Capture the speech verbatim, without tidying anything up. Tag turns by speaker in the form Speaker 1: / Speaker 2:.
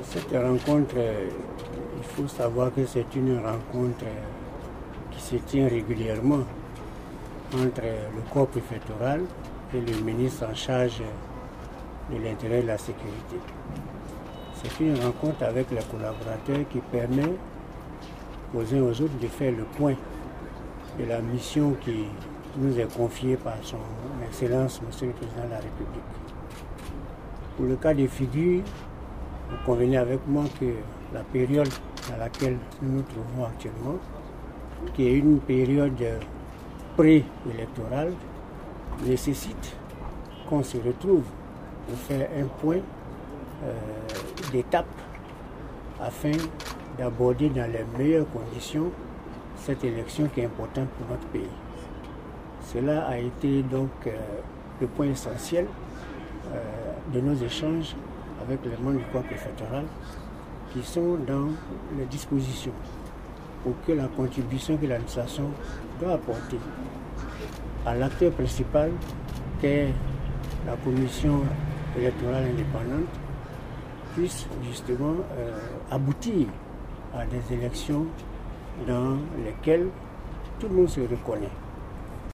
Speaker 1: Cette rencontre, il faut savoir que c'est une rencontre qui se tient régulièrement entre le corps préfectoral et le ministre en charge de l'intérieur et de la sécurité. C'est une rencontre avec les collaborateurs qui permet aux uns aux autres de faire le point de la mission qui nous est confiée par son Excellence, Monsieur le Président de la République. Pour le cas de figure, vous convenez avec moi que la période dans laquelle nous nous trouvons actuellement, qui est une période pré-électorale, nécessite qu'on se retrouve pour faire un point euh, d'étape afin d'aborder dans les meilleures conditions cette élection qui est importante pour notre pays. Cela a été donc euh, le point essentiel euh, de nos échanges avec les membres du corps préfectoral qui sont dans les dispositions pour que la contribution que l'administration doit apporter à l'acteur principal qu'est la commission électorale indépendante puisse justement euh, aboutir à des élections dans lesquelles tout le monde se reconnaît.